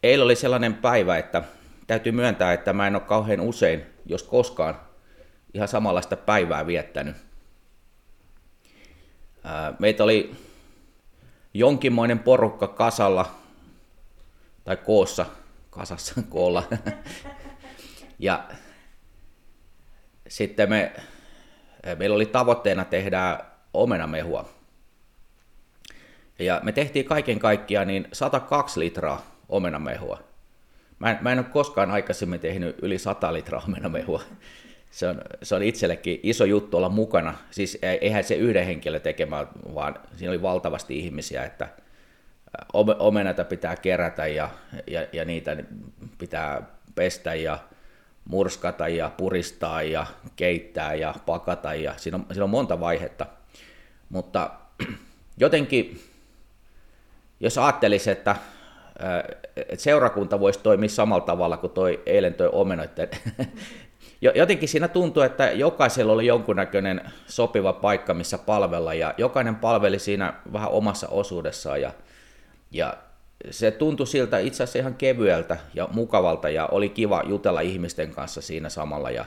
eilen oli sellainen päivä, että täytyy myöntää, että mä en ole kauhean usein, jos koskaan, ihan samanlaista päivää viettänyt. Meitä oli jonkinmoinen porukka kasalla, tai kasassa, koolla. Ja sitten meillä oli tavoitteena tehdä omenamehua. Ja me tehtiin kaiken kaikkiaan niin 102 litraa omenamehua. Mä en ole koskaan aikaisemmin tehnyt yli 100 litraa omenamehua. Se on itsellekin iso juttu olla mukana. Siis eihän se yhden henkilön tekemään, vaan siinä oli valtavasti ihmisiä, että omenata pitää kerätä ja niitä pitää pestä ja murskata ja puristaa ja keittää ja pakata. Ja siinä on monta vaihetta. Mutta jotenkin, jos ajattelisi, että seurakunta voisi toimia samalla tavalla kuin eilen toi omenoiden. Jotenkin siinä tuntuu, että jokaisella oli jonkunnäköinen sopiva paikka, missä palvella, ja jokainen palveli siinä vähän omassa osuudessaan, ja se tuntui siltä itse asiassa ihan kevyeltä ja mukavalta, ja oli kiva jutella ihmisten kanssa siinä samalla, ja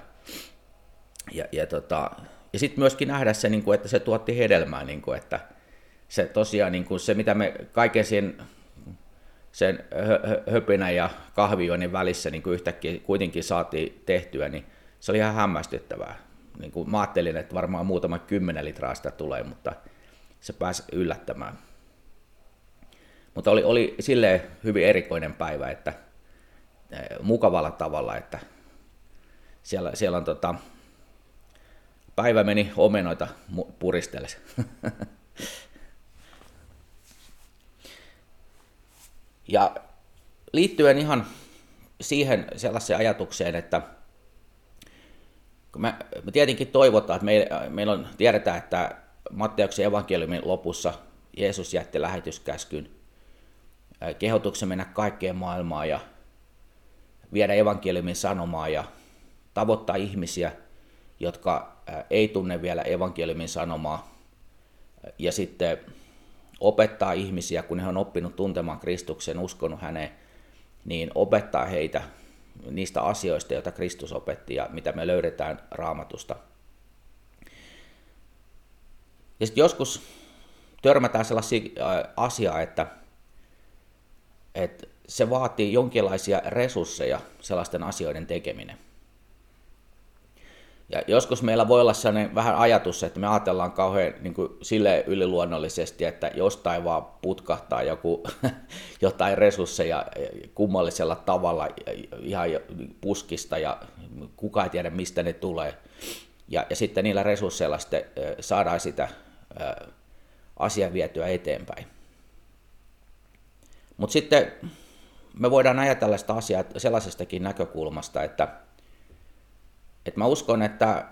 sitten myöskin nähdä se, että se tuotti hedelmää, että se tosiaan se, mitä me kaiken sen höpinän ja kahvijuonnin välissä yhtäkkiä kuitenkin saatiin tehtyä, niin se oli ihan hämmästyttävää. Mä ajattelin, että varmaan muutama 10 litraa sitä tulee, mutta se pääsi yllättämään. Mutta oli silleen hyvin erikoinen päivä, että mukavalla tavalla, että siellä on päivä meni omenoita puristelles. Ja liittyen ihan siihen sellaiseen ajatukseen, että me tietenkin toivotaan, että tiedetään, että Matteuksen evankeliumin lopussa Jeesus jätti lähetyskäskyn, kehotuksen mennä kaikkeen maailmaan ja viedä evankeliumin sanomaa ja tavoittaa ihmisiä, jotka ei tunne vielä evankeliumin sanomaa, ja sitten opettaa ihmisiä, kun he on oppinut tuntemaan Kristuksen, uskonut häneen, niin opettaa heitä niistä asioista, joita Kristus opetti ja mitä me löydetään Raamatusta. Ja sitten joskus törmätään sellaisia asiaa, että se vaatii jonkinlaisia resursseja sellaisten asioiden tekeminen. Ja joskus meillä voi olla sellainen vähän ajatus, että me ajatellaan kauhean silleen yliluonnollisesti, että jostain vaan putkahtaa jotain resursseja kummallisella tavalla ihan puskista ja kukaan ei tiedä mistä ne tulee. Ja sitten niillä resursseilla sitten saadaan sitä asiaa vietyä eteenpäin. Mutta sitten me voidaan ajatella sitä asiaa sellaisestakin näkökulmasta, että mä uskon, että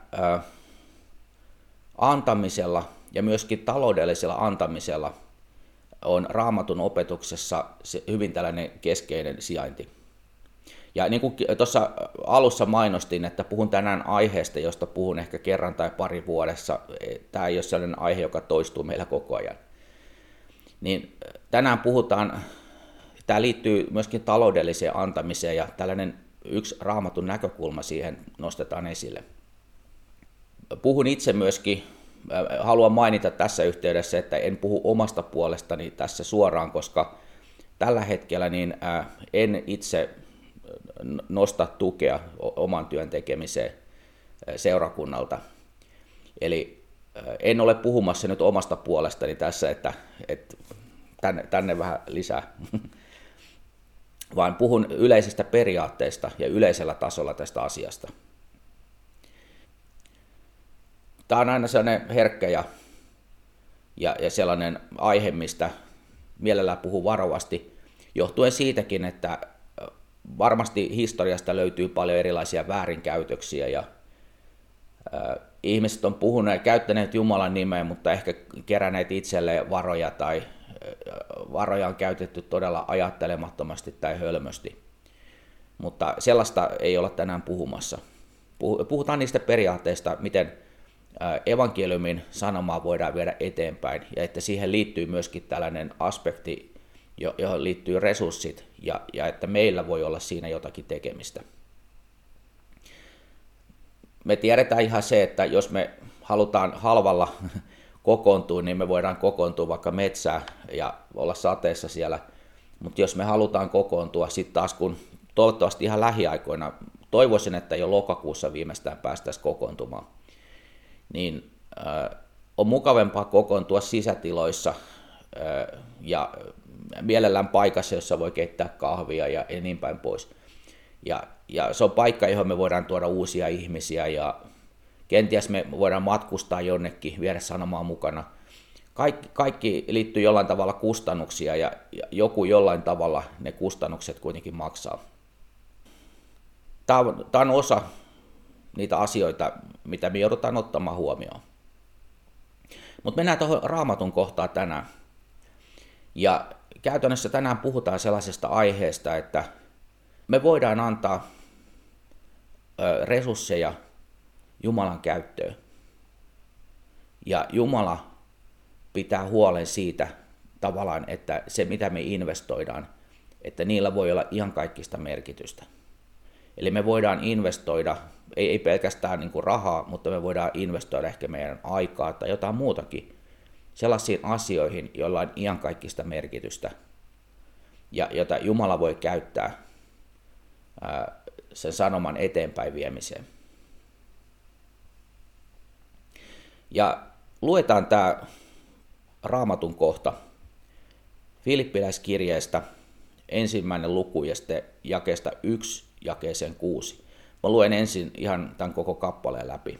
antamisella ja myöskin taloudellisella antamisella on Raamatun opetuksessa hyvin tällainen keskeinen sijainti. Ja niin kuin tuossa alussa mainostin, että puhun tänään aiheesta, josta puhun ehkä kerran tai pari vuodessa. Tämä ei ole sellainen aihe, joka toistuu meillä koko ajan. Niin tänään puhutaan, tämä liittyy myöskin taloudelliseen antamiseen ja tällainen yksi Raamatun näkökulma siihen nostetaan esille. Puhun itse myöskin, haluan mainita tässä yhteydessä, että en puhu omasta puolestani tässä suoraan, koska tällä hetkellä niin en itse nosta tukea oman työn tekemiseen seurakunnalta. Eli en ole puhumassa nyt omasta puolestani tässä, että tänne vähän lisää. Vaan puhun yleisestä periaatteesta ja yleisellä tasolla tästä asiasta. Tämä on aina sellainen herkkä ja sellainen aihe, mistä mielellään puhun varovasti, johtuen siitäkin, että varmasti historiasta löytyy paljon erilaisia väärinkäytöksiä ja ihmiset on puhuneet, käyttäneet Jumalan nimeä, mutta ehkä keränneet itselleen varoja tai varoja on käytetty todella ajattelemattomasti tai hölmösti. Mutta sellaista ei olla tänään puhumassa. Puhutaan niistä periaatteista, miten evankeliumin sanomaa voidaan viedä eteenpäin, ja että siihen liittyy myöskin tällainen aspekti, johon liittyy resurssit, ja että meillä voi olla siinä jotakin tekemistä. Me tiedetään ihan se, että jos me halutaan halvalla kokoontua, niin me voidaan kokoontua vaikka metsään ja olla sateessa siellä. Mutta jos me halutaan kokoontua sitten taas, kun toivottavasti ihan lähiaikoina, toivoisin, että jo lokakuussa viimeistään päästäisiin kokoontumaan, niin on mukavampaa kokoontua sisätiloissa ja mielellään paikassa, jossa voi keittää kahvia ja niin päin pois. Ja se on paikka, johon me voidaan tuoda uusia ihmisiä ja kenties me voidaan matkustaa jonnekin, viedä sanomaa mukana. Kaikki liittyy jollain tavalla kustannuksia ja joku jollain tavalla ne kustannukset kuitenkin maksaa. Tämä on osa niitä asioita, mitä me joudutaan ottamaan huomioon. Mutta mennään tuohon Raamatun kohtaan tänään. Ja käytännössä tänään puhutaan sellaisesta aiheesta, että me voidaan antaa resursseja Jumalan käyttöön. Ja Jumala pitää huolen siitä tavallaan, että se mitä me investoidaan, että niillä voi olla iankaikkista merkitystä. Eli me voidaan investoida, ei pelkästään niin kuin rahaa, mutta me voidaan investoida ehkä meidän aikaa tai jotain muutakin sellaisiin asioihin, joilla on iankaikkista merkitystä ja jota Jumala voi käyttää sen sanoman eteenpäin viemiseen. Ja luetaan tämä Raamatun kohta Filippiläiskirjeestä 1. luku ja sitten jakeesta 1 jakeeseen 6. Mä luen ensin ihan tämän koko kappaleen läpi.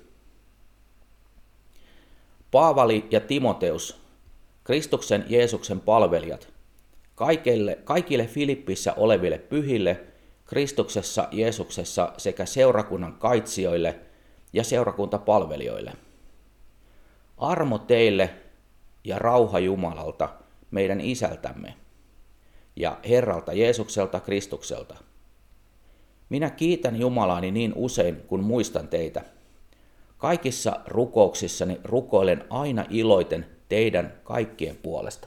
Paavali ja Timoteus, Kristuksen Jeesuksen palvelijat, kaikille Filippissä oleville pyhille, Kristuksessa Jeesuksessa sekä seurakunnan kaitsijoille ja seurakuntapalvelijoille. Armo teille ja rauha Jumalalta, meidän Isältämme, ja Herralta Jeesukselta Kristukselta. Minä kiitän Jumalaani niin usein, kun muistan teitä. Kaikissa rukouksissani rukoilen aina iloiten teidän kaikkien puolesta.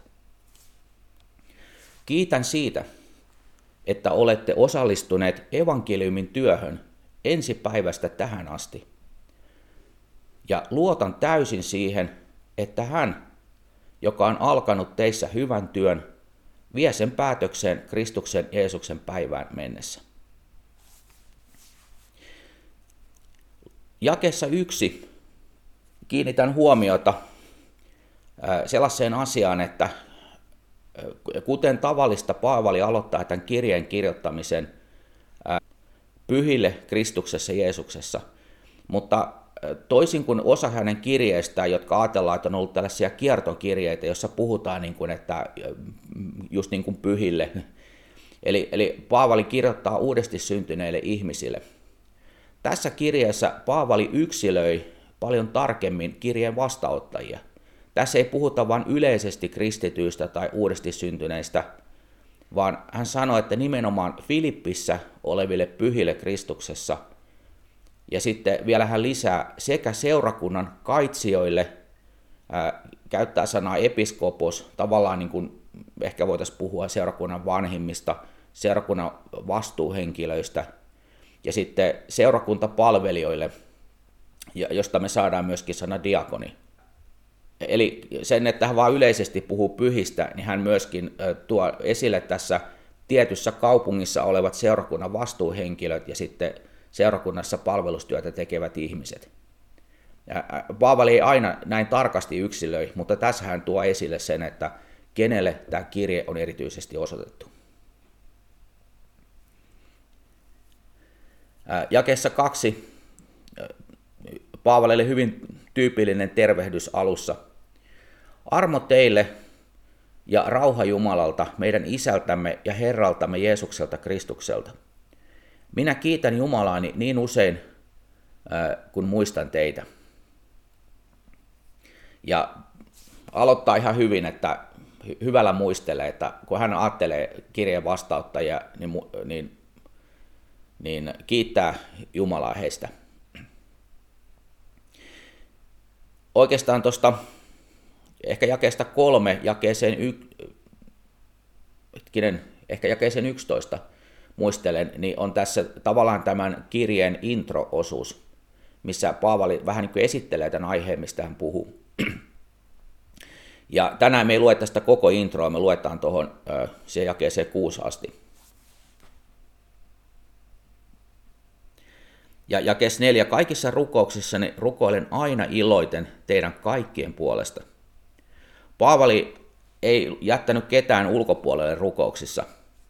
Kiitän siitä, että olette osallistuneet evankeliumin työhön ensipäivästä tähän asti. Ja luotan täysin siihen, että hän, joka on alkanut teissä hyvän työn, vie sen päätökseen Kristuksen Jeesuksen päivään mennessä. Jakeessa 1 kiinnitän huomiota sellaiseen asiaan, että kuten tavallista, Paavali aloittaa tämän kirjeen kirjoittamisen pyhille Kristuksessa Jeesuksessa, mutta toisin kuin osa hänen kirjeistään, jotka ajatellaan, että on ollut tällaisia kiertokirjeitä, joissa puhutaan niin kuin, että just niin kuin pyhille. Eli Paavali kirjoittaa uudesti syntyneille ihmisille. Tässä kirjeessä Paavali yksilöi paljon tarkemmin kirjeen vastaanottajia. Tässä ei puhuta vain yleisesti kristityistä tai uudesti syntyneistä, vaan hän sanoi, että nimenomaan Filippissä oleville pyhille Kristuksessa. Ja sitten vielä hän lisää sekä seurakunnan kaitsijoille, käyttää sanaa episkopos, tavallaan niin kuin ehkä voitaisiin puhua seurakunnan vanhimmista, seurakunnan vastuuhenkilöistä, ja sitten seurakuntapalvelijoille, josta me saadaan myöskin sana diakoni. Eli sen, että hän vaan yleisesti puhuu pyhistä, niin hän myöskin tuo esille tässä tietyssä kaupungissa olevat seurakunnan vastuuhenkilöt ja sitten seurakunnassa palvelustyötä tekevät ihmiset. Paavali ei aina näin tarkasti yksilöi, mutta tässä hän tuo esille sen, että kenelle tämä kirje on erityisesti osoitettu. Jakeessa 2 Paavalille hyvin tyypillinen tervehdys alussa. Armo teille ja rauha Jumalalta, meidän Isältämme ja Herraltamme Jeesukselta Kristukselta. Minä kiitän Jumalaani niin usein, kun muistan teitä. Ja aloittaa ihan hyvin, että hyvällä muistelee, että kun hän ajattelee kirjeen vastaanottajia, niin kiittää Jumalaa heistä. Oikeastaan tuosta ehkä jakeesta 3 jakeeseen ehkä jakeeseen 11 muistelen, niin on tässä tavallaan tämän kirjeen intro-osuus, missä Paavali vähän niin kuin esittelee tämän aiheen, mistä hän puhuu. Ja tänään me ei lue tästä koko introa, me luetaan tuohon siihen jakeeseen 6 asti. Ja jakees 4, kaikissa rukouksissani rukoilen aina iloiten teidän kaikkien puolesta. Paavali ei jättänyt ketään ulkopuolelle rukouksissa.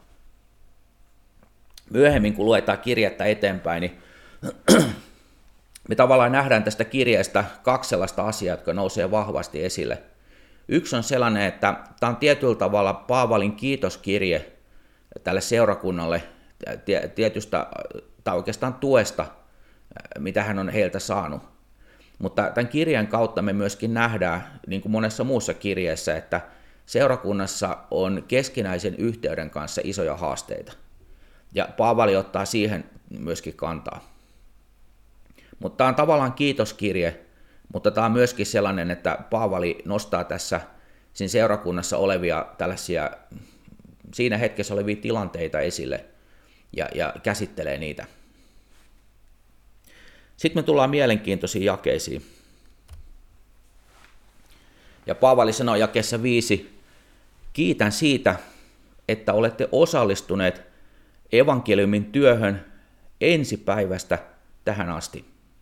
Myöhemmin, kun luetaan kirjettä eteenpäin, niin me tavallaan nähdään tästä kirjeestä 2 sellaista asiaa, jotka nousee vahvasti esille. Yksi on sellainen, että tämä on tietyllä tavalla Paavalin kiitoskirje tälle seurakunnalle tietystä, tai oikeastaan tuesta, mitä hän on heiltä saanut. Mutta tämän kirjan kautta me myöskin nähdään, niin kuin monessa muussa kirjeessä, että seurakunnassa on keskinäisen yhteyden kanssa isoja haasteita. Ja Paavali ottaa siihen myöskin kantaa. Mutta tämä on tavallaan kiitoskirje, mutta tämä on myöskin sellainen, että Paavali nostaa tässä siinä seurakunnassa olevia tällaisia, siinä hetkessä olevia tilanteita esille ja käsittelee niitä. Sitten me tullaan mielenkiintoisiin jakeisiin. Ja Paavali sanoo jakeessa 5, kiitän siitä, että olette osallistuneet evankeliumin työhön ensipäivästä tähän asti.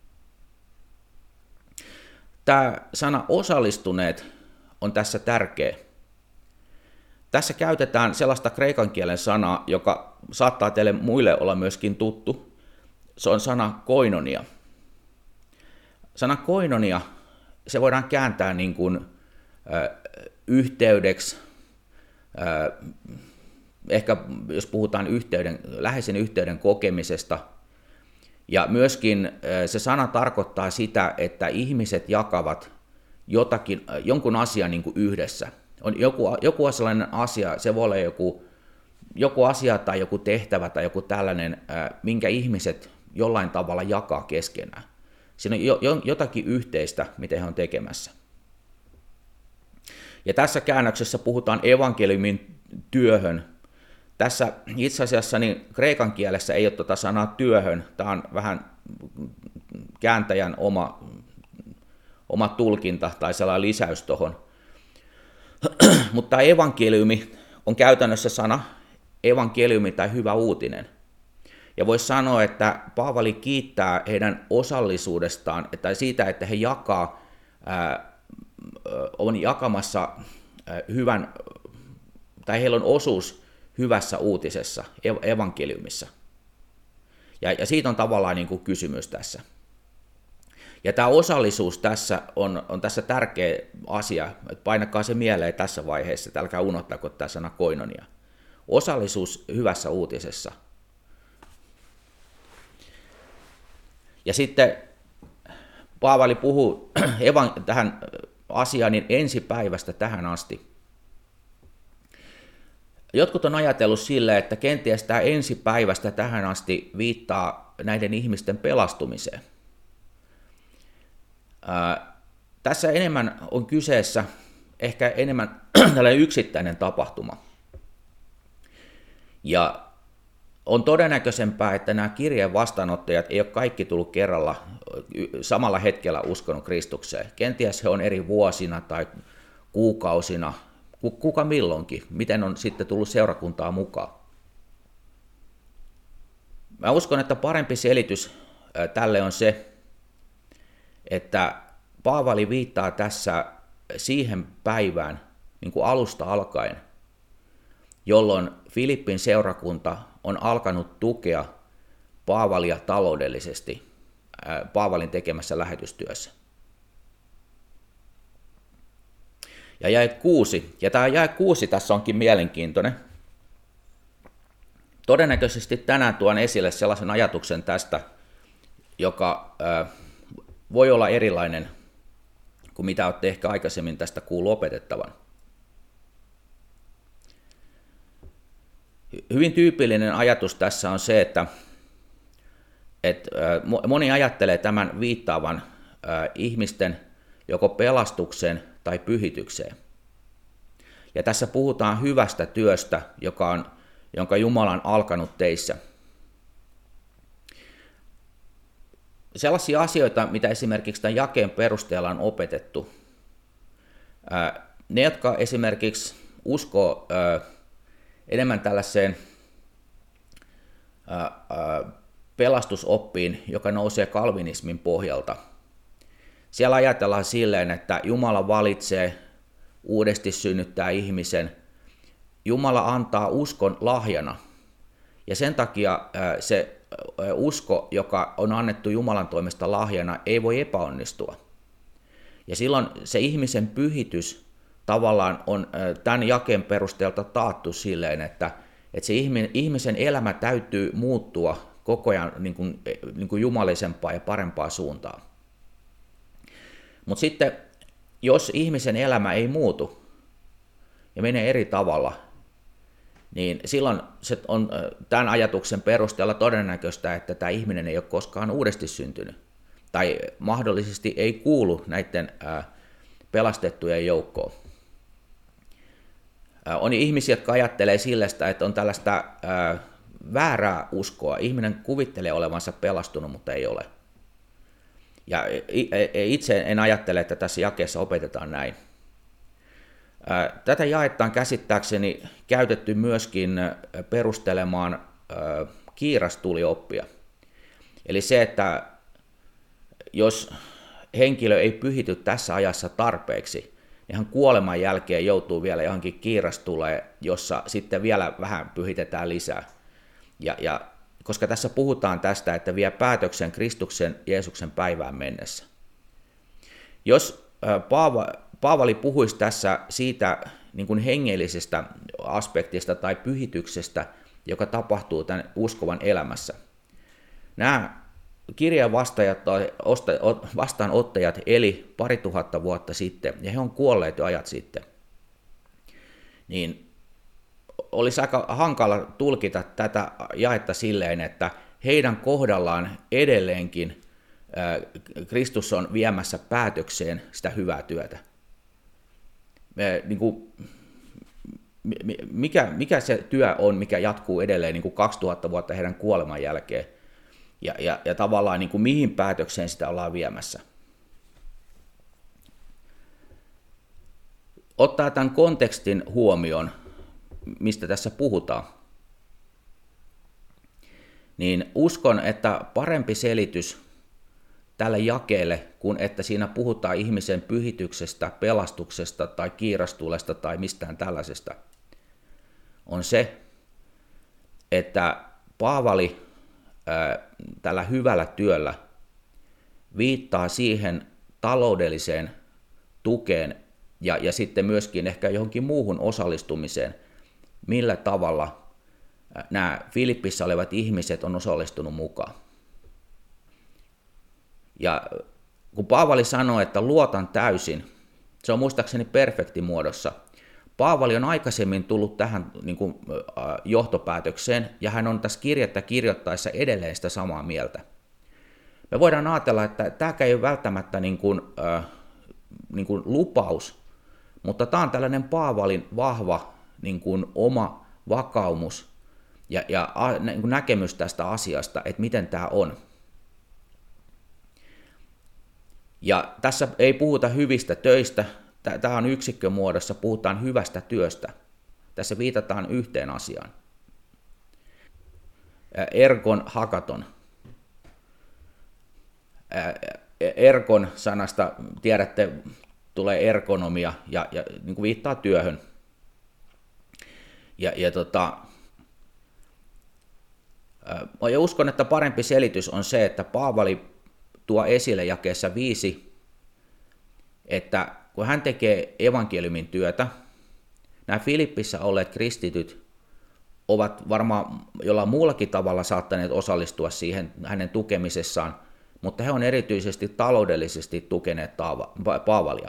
Tämä sana osallistuneet on tässä tärkeä. Tässä käytetään sellaista kreikan kielen sanaa, joka saattaa teille muille olla myöskin tuttu. Se on sana koinonia. Sana koinonia, se voidaan kääntää niin kuin yhteydeksi, ehkä jos puhutaan läheisen yhteyden kokemisesta. Ja myöskin se sana tarkoittaa sitä, että ihmiset jakavat jonkun asian niin kuin yhdessä. On joku sellainen asia, se voi olla joku asia tai joku tehtävä tai joku tällainen, minkä ihmiset jollain tavalla jakaa keskenään. Siinä on jotakin yhteistä, mitä he on tekemässä. Ja tässä käännöksessä puhutaan evankeliumin työhön. Tässä itse asiassa niin kreikan kielessä ei ole tuota sanaa työhön. Tämä on vähän kääntäjän oma tulkinta tai sellainen lisäys tuohon. Mutta evankeliumi on käytännössä sana evankeliumi tai hyvä uutinen. Ja voisi sanoa, että Paavali kiittää heidän osallisuudestaan tai siitä, että he on jakamassa hyvän, tai heillä on osuus hyvässä uutisessa, evankeliumissa. Ja siitä on tavallaan niin kuin kysymys tässä. Ja tämä osallisuus tässä on tässä tärkeä asia, että painakaa se mieleen tässä vaiheessa, että älkää unohtako tämä sana koinonia. Osallisuus hyvässä uutisessa. Ja sitten Paavali puhuu tähän asiaan niin ensipäivästä tähän asti. Jotkut on ajatellut sille, että kenties tämä ensipäivästä tähän asti viittaa näiden ihmisten pelastumiseen. Tässä enemmän on kyseessä ehkä enemmän tällainen yksittäinen tapahtuma. Ja on todennäköisempää, että nämä kirjeen vastaanottajat ei ole kaikki tullut kerralla samalla hetkellä uskonut Kristukseen. Kenties he on eri vuosina tai kuukausina, kuka milloinkin, miten on sitten tullut seurakuntaa mukaan. Mä uskon, että parempi selitys tälle on se, että Paavali viittaa tässä siihen päivään niin kuin alusta alkaen, jolloin Filippin seurakunta on alkanut tukea Paavalia taloudellisesti Paavalin tekemässä lähetystyössä. Ja jae 6, ja tämä jae 6 tässä onkin mielenkiintoinen. Todennäköisesti tänään tuon esille sellaisen ajatuksen tästä, joka voi olla erilainen kuin mitä olette ehkä aikaisemmin tästä kuullut opetettavan. Hyvin tyypillinen ajatus tässä on se, että moni ajattelee tämän viittaavan ihmisten joko pelastukseen tai pyhitykseen. Ja tässä puhutaan hyvästä työstä, jonka Jumala on alkanut teissä. Sellaisia asioita, mitä esimerkiksi tämän jakeen perusteella on opetettu. Ne, jotka esimerkiksi uskoo enemmän tällaiseen pelastusoppiin, joka nousee kalvinismin pohjalta. Siellä ajatellaan silleen, että Jumala valitsee uudesti synnyttää ihmisen. Jumala antaa uskon lahjana. Ja sen takia se usko, joka on annettu Jumalan toimesta lahjana, ei voi epäonnistua. Ja silloin se ihmisen pyhitys tavallaan on tämän jakeen perusteelta taattu silleen, että se ihmisen elämä täytyy muuttua koko ajan niin kuin jumalisempaa ja parempaa suuntaan. Mutta sitten, jos ihmisen elämä ei muutu ja menee eri tavalla, niin silloin se on tämän ajatuksen perusteella todennäköistä, että tämä ihminen ei ole koskaan uudesti syntynyt tai mahdollisesti ei kuulu näiden pelastettujen joukkoon. On ihmisiä, jotka ajattelee sillestä, että on tällaista väärää uskoa. Ihminen kuvittelee olevansa pelastunut, mutta ei ole. Ja itse en ajattele, että tässä jakeessa opetetaan näin. Tätä jaetta on käsittääkseni käytetty myöskin perustelemaan kiirastulioppia. Eli se, että jos henkilö ei pyhity tässä ajassa tarpeeksi, niin hän kuoleman jälkeen joutuu vielä johonkin kiirastuleen, jossa sitten vielä vähän pyhitetään lisää. Ja koska tässä puhutaan tästä, että vie päätöksen Kristuksen Jeesuksen päivään mennessä. Jos Paavali puhuisi tässä siitä niin kuin hengellisestä aspektista tai pyhityksestä, joka tapahtuu tämän uskovan elämässä. Nämä kirjeen vastaanottajat eli 2000 vuotta sitten, ja he on kuolleet jo ajat sitten, niin olisi aika hankala tulkita tätä jaetta silleen, että heidän kohdallaan edelleenkin Kristus on viemässä päätökseen sitä hyvää työtä. Mikä se työ on, mikä jatkuu edelleen niin kuin 2000 vuotta heidän kuoleman jälkeen, ja tavallaan niin kuin mihin päätökseen sitä ollaan viemässä. Ottaa tämän kontekstin huomioon, mistä tässä puhutaan, niin uskon, että parempi selitys tälle jakeelle, kun että siinä puhutaan ihmisen pyhityksestä, pelastuksesta tai kiirastulesta tai mistään tällaisesta, on se, että Paavali tällä hyvällä työllä viittaa siihen taloudelliseen tukeen ja sitten myöskin ehkä johonkin muuhun osallistumiseen, millä tavalla nämä Filippissä olevat ihmiset on osallistunut mukaan. Ja kun Paavali sanoo, että luotan täysin, se on muistaakseni perfektimuodossa. Paavali on aikaisemmin tullut tähän niin kuin, johtopäätökseen, ja hän on tässä kirjettä kirjoittaessa edelleen sitä samaa mieltä. Me voidaan ajatella, että tämä ei ole välttämättä niin kuin lupaus, mutta tämä on tällainen Paavalin vahva niin kuin oma vakaumus ja niin kuin näkemys tästä asiasta, että miten tämä on. Ja tässä ei puhuta hyvistä töistä, tämä on yksikkömuodossa, puhutaan hyvästä työstä. Tässä viitataan yhteen asiaan. Ergon hakaton. Ergon sanasta, tiedätte, tulee ergonomia ja niin kuin viittaa työhön. Ja uskon, että parempi selitys on se, että Paavali tuo esille jakeessa 5, että kun hän tekee evankeliumin työtä, nämä Filippissä olleet kristityt ovat varmaan jollain muullakin tavalla saattaneet osallistua siihen hänen tukemisessaan, mutta he on erityisesti taloudellisesti tukeneet Paavalia.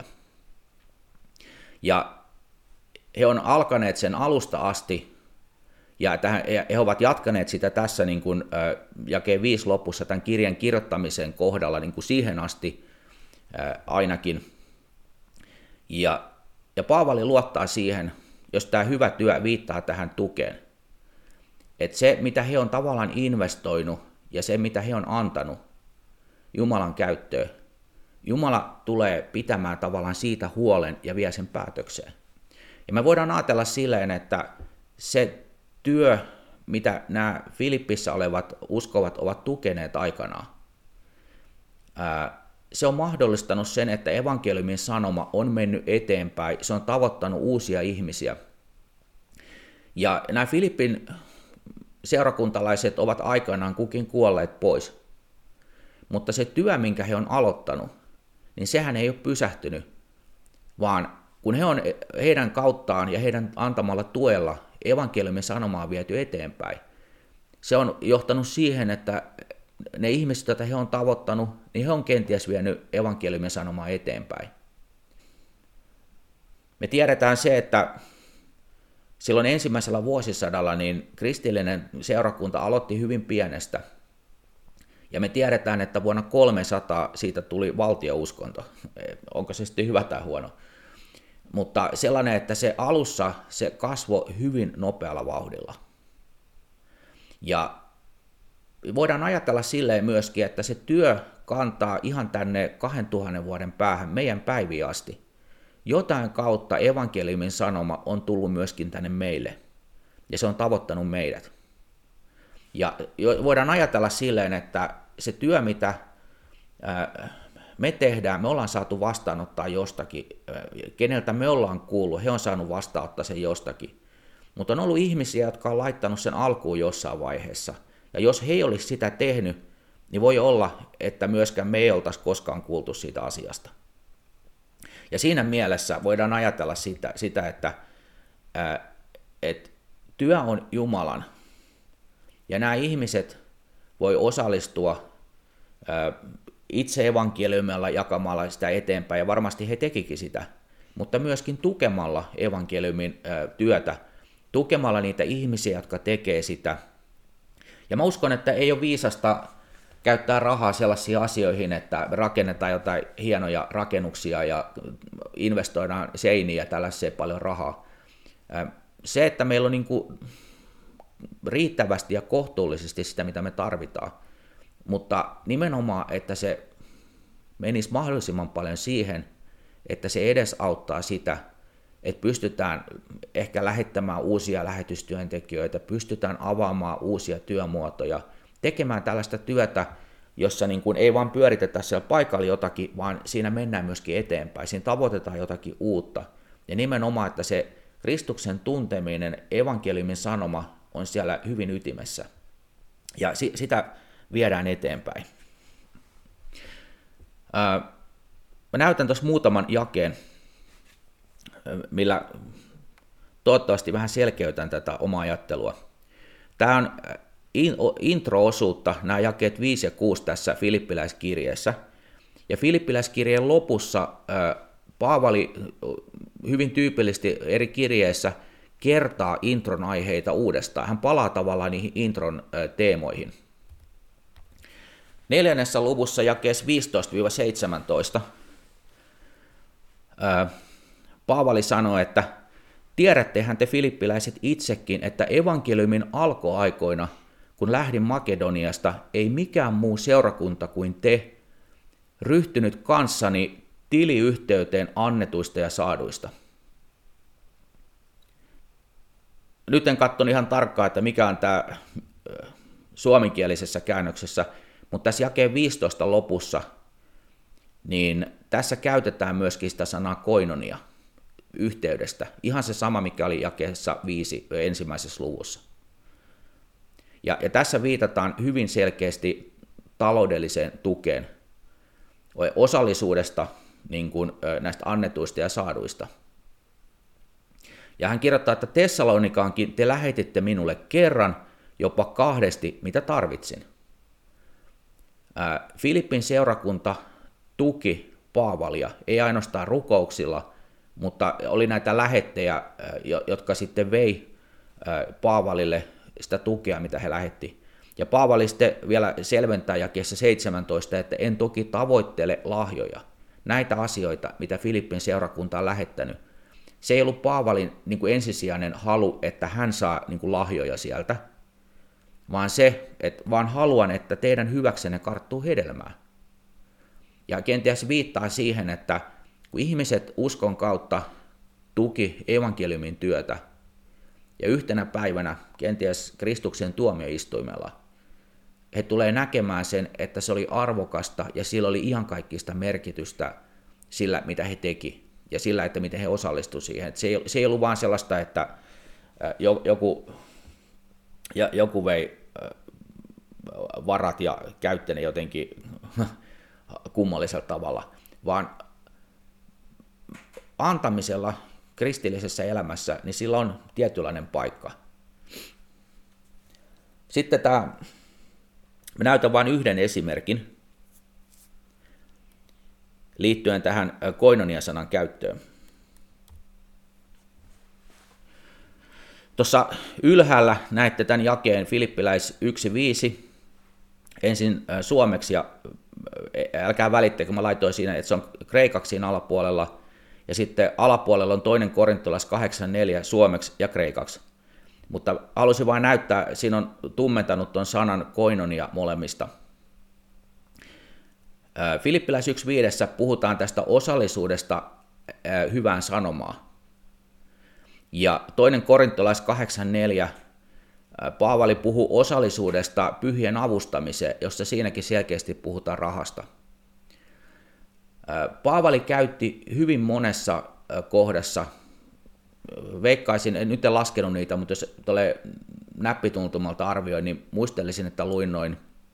Ja he on alkaneet sen alusta asti, ja he ovat jatkaneet sitä tässä niin kuin jakeen 5 lopussa tämän kirjan kirjoittamisen kohdalla niin kuin siihen asti ainakin. Ja Paavali luottaa siihen, jos tämä hyvä työ viittaa tähän tukeen. Että se, mitä he on tavallaan investoinut ja se, mitä he on antanut Jumalan käyttöön, Jumala tulee pitämään tavallaan siitä huolen ja vie sen päätökseen. Ja me voidaan ajatella silleen, että se työ, mitä nämä Filippissä olevat uskovat ovat tukeneet aikanaan, se on mahdollistanut sen, että evankeliumin sanoma on mennyt eteenpäin, se on tavoittanut uusia ihmisiä. Ja nämä Filippin seurakuntalaiset ovat aikanaan kukin kuolleet pois. Mutta se työ, minkä he on aloittanut, niin sehän ei ole pysähtynyt, vaan kun he on heidän kauttaan ja heidän antamalla tuella evankeliumin sanomaa on viety eteenpäin, se on johtanut siihen, että ne ihmiset, joita he on tavoittanut, niin he on kenties vienyt evankeliumin sanomaa eteenpäin. Me tiedetään se, että silloin ensimmäisellä vuosisadalla niin kristillinen seurakunta aloitti hyvin pienestä. Ja me tiedetään, että vuonna 300 siitä tuli valtiouskonto. Onko se sitten hyvä tai huono? Mutta sellainen, että se alussa se kasvoi hyvin nopealla vauhdilla. Ja voidaan ajatella silleen myöskin, että se työ kantaa ihan tänne 2000 vuoden päähän meidän päiviin asti. Jotain kautta evankeliumin sanoma on tullut myöskin tänne meille, ja se on tavoittanut meidät. Ja voidaan ajatella silleen, että se työ, mitä me tehdään, me ollaan saatu vastaanottaa jostakin, keneltä me ollaan kuullut, he on saanut vastaanottaa sen jostakin. Mutta on ollut ihmisiä, jotka on laittanut sen alkuun jossain vaiheessa. Ja jos he ei olisi sitä tehnyt, niin voi olla, että myöskään me ei oltaisi koskaan kuultu siitä asiasta. Ja siinä mielessä voidaan ajatella sitä että työ on Jumalan. Ja nämä ihmiset voi osallistua itse evankeliumilla jakamalla sitä eteenpäin, ja varmasti he tekikin sitä, mutta myöskin tukemalla evankeliumin työtä, tukemalla niitä ihmisiä, jotka tekee sitä. Ja mä uskon, että ei ole viisasta käyttää rahaa sellaisiin asioihin, että rakennetaan jotain hienoja rakennuksia ja investoidaan seiniä ja tällaiseen paljon rahaa. Se, että meillä on niin kuin riittävästi ja kohtuullisesti sitä, mitä me tarvitaan, mutta nimenomaan, että se menisi mahdollisimman paljon siihen, että se edesauttaa sitä, että pystytään ehkä lähettämään uusia lähetystyöntekijöitä, pystytään avaamaan uusia työmuotoja, tekemään tällaista työtä, jossa niin kuin ei vaan pyöritetä siellä paikalla jotakin, vaan siinä mennään myöskin eteenpäin, siinä tavoitetaan jotakin uutta. Ja nimenomaan, että se Kristuksen tunteminen, evankeliumin sanoma on siellä hyvin ytimessä. Ja sitä viedään eteenpäin. Mä näytän tuossa muutaman jakeen, millä toivottavasti vähän selkeytän tätä omaa ajattelua. Tämä on intro-osuutta, nämä jakeet 5 ja 6 tässä Filippiläiskirjeessä. Ja Filippiläiskirjeen lopussa Paavali hyvin tyypillisesti eri kirjeissä kertaa intron aiheita uudestaan. Hän palaa tavallaan niihin intron teemoihin. 4. luvussa jakeessa 15-17 Paavali sanoi, että tiedättehän te filippiläiset itsekin, että evankeliumin alkuaikoina, kun lähdin Makedoniasta, ei mikään muu seurakunta kuin te ryhtynyt kanssani tiliyhteyteen annetuista ja saaduista. Nyt en katsonut ihan tarkkaan, että mikä on tämä suomenkielisessä käännöksessä, mutta tässä jakeen 15 lopussa, niin tässä käytetään myöskin sitä sanaa koinonia yhteydestä. Ihan se sama, mikä oli jakeessa 5 ensimmäisessä luvussa. Ja tässä viitataan hyvin selkeästi taloudelliseen tukeen, osallisuudesta niin kuin näistä annetuista ja saaduista. Ja hän kirjoittaa, että Tessalonikaankin te lähetitte minulle kerran, jopa 2, mitä tarvitsin. Filippin seurakunta tuki Paavalia, ei ainoastaan rukouksilla, mutta oli näitä lähettejä, jotka sitten vei Paavalille sitä tukea, mitä he lähetti. Ja Paavali sitten vielä selventää jakeessa 17, että en toki tavoittele lahjoja. Näitä asioita, mitä Filippin seurakunta on lähettänyt, Se ei ollut Paavalin niin kuin ensisijainen halu, että hän saa niin kuin lahjoja sieltä, vaan se, että vaan haluan, että teidän hyväksenne karttuu hedelmää. Ja kenties viittaa siihen, että kun ihmiset uskon kautta tuki evankeliumin työtä, ja yhtenä päivänä kenties Kristuksen tuomioistuimella, he tulee näkemään sen, että se oli arvokasta ja sillä oli iankaikkista merkitystä sillä, mitä he teki ja sillä, että miten he osallistuivat siihen. Se ei ollut vaan sellaista, että joku vei varat ja käytti ne jotenkin kummallisella tavalla, vaan antamisella kristillisessä elämässä, niin sillä on tietynlainen paikka. Sitten mä näytän vain yhden esimerkin liittyen tähän koinonia-sanan käyttöön. Tuossa ylhäällä näette tämän jakeen Filippiläis 1.5 ensin suomeksi, ja älkää välittäkö, mä laitoin siinä, että se on kreikaksi siinä alapuolella, ja sitten alapuolella on 2 Korintolais 8.4 suomeksi ja kreikaksi. Mutta halusin vain näyttää, siinä on tummentanut tuon sanan koinonia molemmista. Filippiläis 1.5 puhutaan tästä osallisuudesta hyvään sanomaan. Ja 2 Korintolais 8.4 Paavali puhuu osallisuudesta pyhien avustamiseen, jossa siinäkin selkeästi puhutaan rahasta. Paavali käytti hyvin monessa kohdassa, veikkaisin, en nyt laskenut niitä, mutta jos tulee näppituntumalta arvioin, niin muistelisin, että luin noin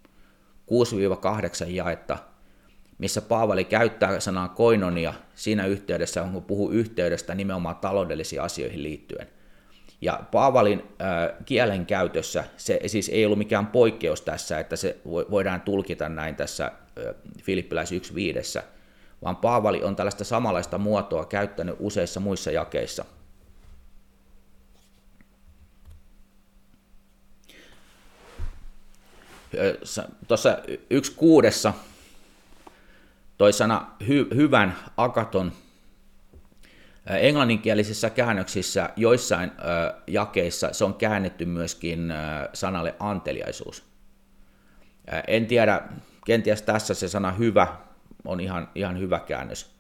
6-8 jaetta, missä Paavali käyttää sanaa koinonia siinä yhteydessä, kun puhuu yhteydestä nimenomaan taloudellisiin asioihin liittyen. Ja Paavalin kielen käytössä se siis ei ollut mikään poikkeus tässä, että se voidaan tulkita näin tässä Filippiläis 1.5, vaan Paavali on tällaista samanlaista muotoa käyttänyt useissa muissa jakeissa. Tuossa 1.6 toi sana hyvän agaton englanninkielisissä käännöksissä joissain jakeissa se on käännetty myöskin sanalle anteliaisuus. En tiedä, kenties tässä se sana hyvä on ihan hyvä käännös.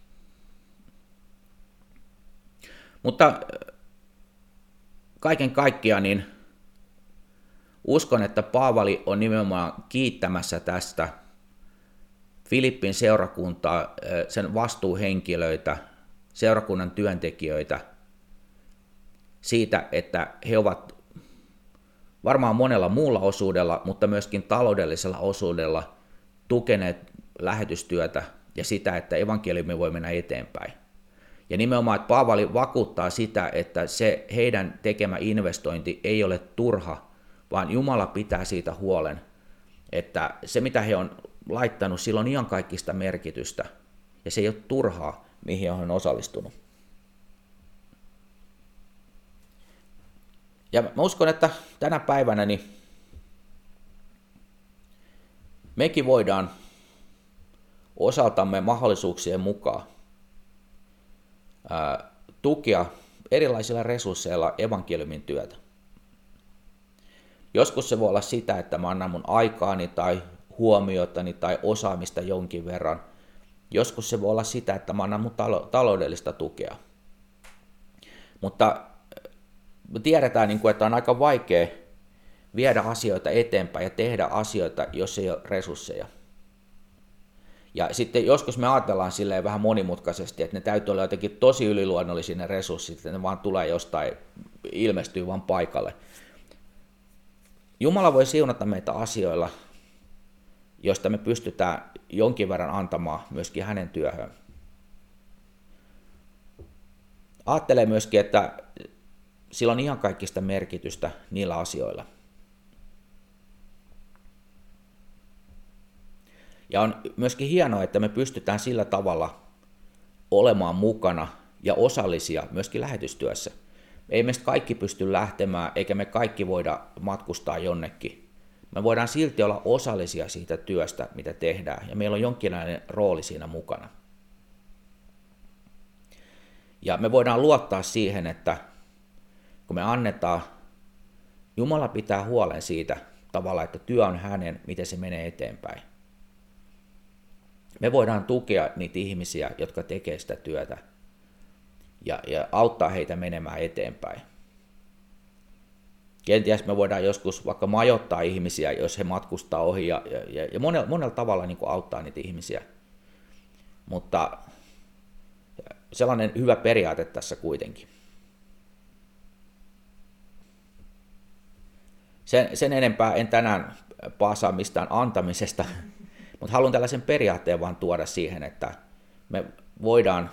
Mutta kaiken kaikkiaan niin uskon, että Paavali on nimenomaan kiittämässä tästä Filippin seurakuntaa, sen vastuuhenkilöitä, seurakunnan työntekijöitä siitä, että he ovat varmaan monella muulla osuudella, mutta myöskin taloudellisella osuudella tukeneet lähetystyötä ja sitä, että evankeliumi voi mennä eteenpäin. Ja nimenomaan, että Paavali vakuuttaa sitä, että se heidän tekemä investointi ei ole turha, vaan Jumala pitää siitä huolen, että se mitä he on laittanut, sillä on iankaikkista merkitystä, ja se ei ole turhaa, mihin on osallistunut. Ja mä uskon, että tänä päivänä niin mekin voidaan osaltamme mahdollisuuksien mukaan tukea erilaisilla resursseilla evankeliumin työtä. Joskus se voi olla sitä, että mä annan mun aikaani tai huomiotani tai osaamista jonkin verran. Joskus se voi olla sitä, että mä annan mun taloudellista tukea. Mutta me tiedetään, että on aika vaikea viedä asioita eteenpäin ja tehdä asioita, jos ei ole resursseja. Ja sitten joskus me ajatellaan silleen vähän monimutkaisesti, että ne täytyy olla jotenkin tosi yliluonnollisia ne resurssit, että ne vaan tulee jostain, ilmestyy vaan paikalle. Jumala voi siunata meitä asioilla, joista me pystytään jonkin verran antamaan myöskin hänen työhön. Ajattelen myöskin, että sillä on iankaikkista merkitystä niillä asioilla. Ja on myöskin hienoa, että me pystytään sillä tavalla olemaan mukana ja osallisia myöskin lähetystyössä. Ei meistä kaikki pysty lähtemään, eikä me kaikki voida matkustaa jonnekin. Me voidaan silti olla osallisia siitä työstä, mitä tehdään, ja meillä on jonkinlainen rooli siinä mukana. Ja me voidaan luottaa siihen, että kun me annetaan, Jumala pitää huolen siitä tavalla, että työ on hänen, miten se menee eteenpäin. Me voidaan tukea niitä ihmisiä, jotka tekee sitä työtä ja auttaa heitä menemään eteenpäin. Kenties me voidaan joskus vaikka majoittaa ihmisiä, jos he matkustaa ohi ja monella tavalla niin kuin auttaa niitä ihmisiä. Mutta sellainen hyvä periaate tässä kuitenkin. Sen enempää en tänään paasaa mistään antamisesta, mutta haluan tällaisen periaatteen vaan tuoda siihen, että me voidaan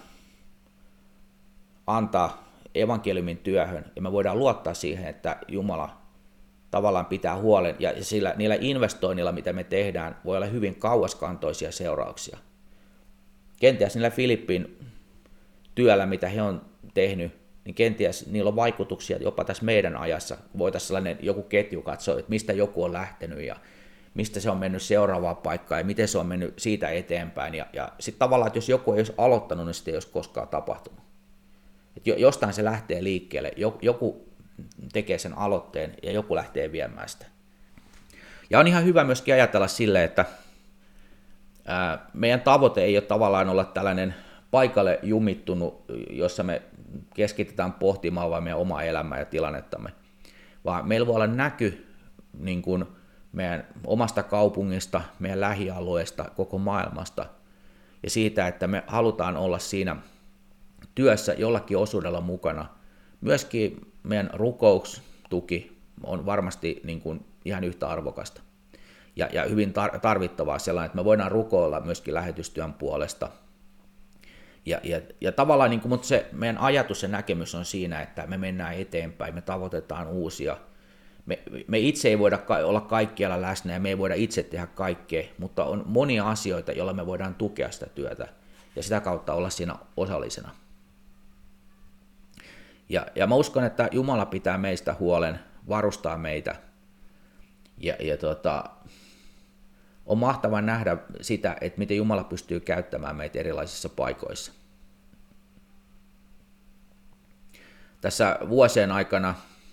antaa evankeliumin työhön ja me voidaan luottaa siihen, että Jumala tavallaan pitää huolen ja niillä investoinnilla, mitä me tehdään, voi olla hyvin kauaskantoisia seurauksia. Kenties niillä Filippin työllä, mitä he on tehnyt, niin kenties niillä on vaikutuksia jopa tässä meidän ajassa. Voitaisiin sellainen joku ketju katsoa, että mistä joku on lähtenyt ja mistä se on mennyt seuraavaan paikkaan ja miten se on mennyt siitä eteenpäin. Ja sitten tavallaan, että jos joku ei olisi aloittanut, niin sitä ei olisi koskaan tapahtunut. Että jostain se lähtee liikkeelle, joku tekee sen aloitteen ja joku lähtee viemään sitä. Ja on ihan hyvä myöskin ajatella silleen, että meidän tavoite ei ole tavallaan olla tällainen paikalle jumittunut, jossa me keskitetään pohtimaan vain meidän omaa elämää ja tilannettamme, vaan meillä voi olla näky niin kuin meidän omasta kaupungista, meidän lähialueesta, koko maailmasta ja siitä, että me halutaan olla siinä työssä jollakin osuudella mukana. Myöskin meidän rukoustuki on varmasti niin kuin ihan yhtä arvokasta ja hyvin tarvittavaa sellainen, että me voidaan rukoilla myöskin lähetystyön puolesta. Ja tavallaan, niin kuin, mutta se meidän ajatus ja näkemys on siinä, että me mennään eteenpäin, me tavoitetaan uusia. Me itse ei voida olla kaikkialla läsnä ja me ei voida itse tehdä kaikkea, mutta on monia asioita, joilla me voidaan tukea sitä ja sitä kautta olla siinä osallisena. Ja mä uskon, että Jumala pitää meistä huolen, varustaa meitä on mahtavaa nähdä sitä, että miten Jumala pystyy käyttämään meitä erilaisissa paikoissa. Tässä vuosien aikana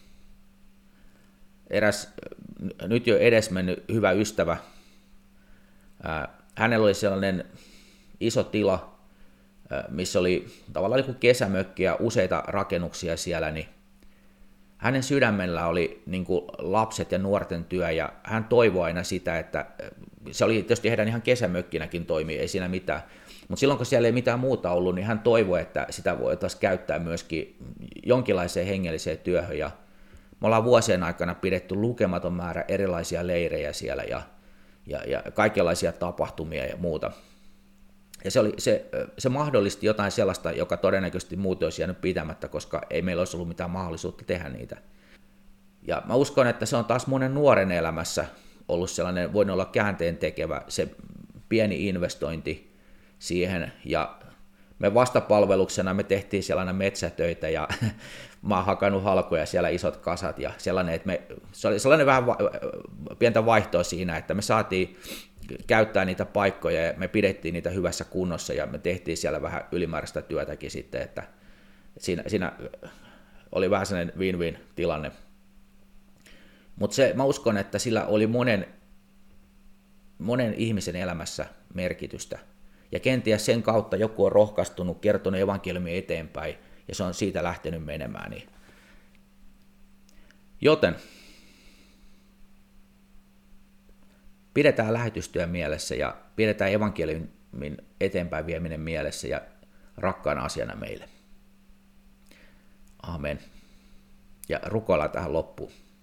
eräs nyt jo edesmennyt hyvä ystävä, hänellä oli sellainen iso tila, missä oli tavallaan joku kesämökki ja useita rakennuksia siellä, niin hänen sydämellä oli niin kuin lapset ja nuorten työ, ja hän toivoi aina sitä, että se oli tietysti heidän ihan kesämökkinäkin toimii, ei siinä mitään, mutta silloin kun siellä ei mitään muuta ollut, niin hän toivoi, että sitä voitaisiin käyttää myöskin jonkinlaiseen hengelliseen työhön, ja me ollaan vuosien aikana pidetty lukematon määrä erilaisia leirejä siellä, ja kaikenlaisia tapahtumia ja muuta. Ja se mahdollisti jotain sellaista, joka todennäköisesti muuten olisi jäänyt pitämättä, koska ei meillä olisi ollut mitään mahdollisuutta tehdä niitä. Ja mä uskon, että se on taas monen nuoren elämässä ollut sellainen, voin olla käänteen tekevä, se pieni investointi siihen. Ja me vastapalveluksena me tehtiin sellainen metsätöitä ja mä oon hakannut halkoja siellä isot kasat ja sellainen, että se oli sellainen vähän pientä vaihtoa siinä, että me saatiin käyttää niitä paikkoja ja me pidettiin niitä hyvässä kunnossa ja me tehtiin siellä vähän ylimääräistä työtäkin sitten, että siinä oli vähän sellainen win-win tilanne. Mutta mä uskon, että sillä oli monen ihmisen elämässä merkitystä. Ja kenties sen kautta joku on rohkaistunut, kertonut evankeliumin eteenpäin ja se on siitä lähtenyt menemään. Niin. Joten pidetään lähetystyö mielessä ja pidetään evankeliumin eteenpäin vieminen mielessä ja rakkaana asiana meille. Amen. Ja rukoillaan tähän loppuun.